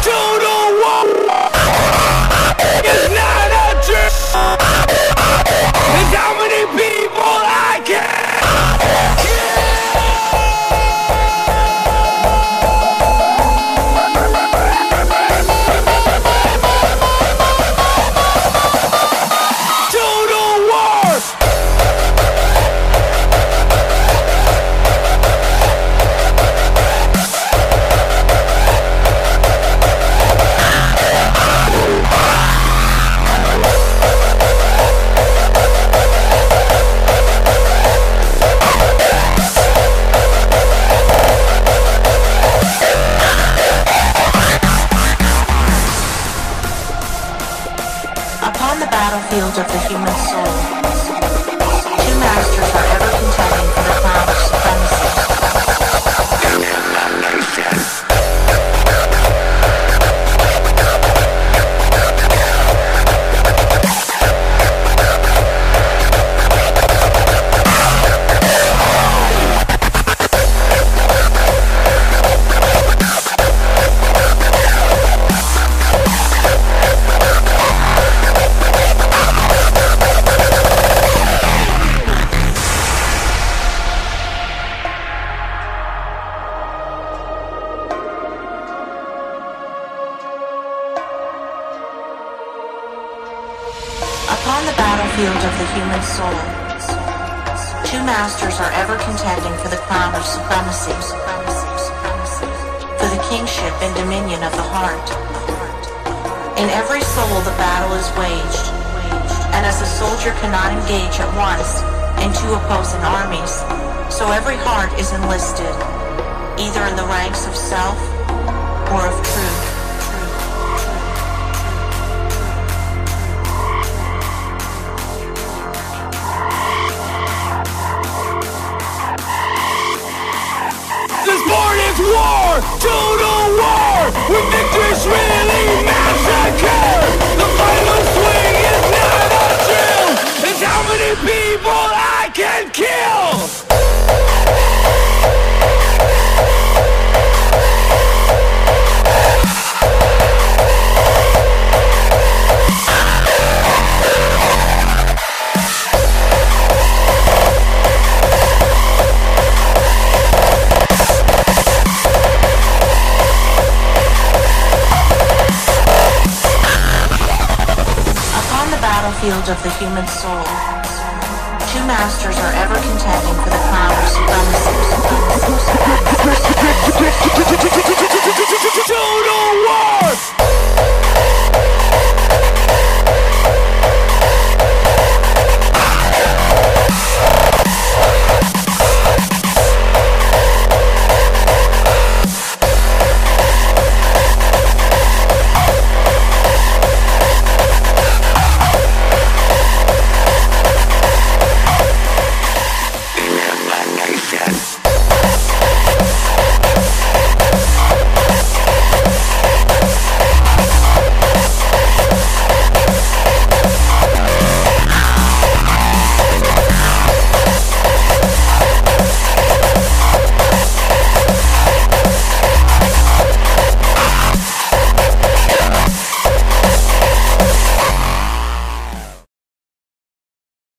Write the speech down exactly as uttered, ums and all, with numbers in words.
Total war is not a dream. It's how many people I can kill. Total war. Upon the battlefield of the human soul, two masters are ever contending for the crown of supremacy. Upon the battlefield of the human soul, two masters are ever contending for the crown of supremacy, for the kingship and dominion of the heart. In every soul the battle is waged, and as a soldier cannot engage at once in two opposing armies, so every heart is enlisted, either in the ranks of self or of truth. This sport is war, total war, when victors really massacre. The final swing is not a drill, it's how many people I can kill. Battlefield of the human soul, two masters are ever contending for the crown of supremacy. Total war!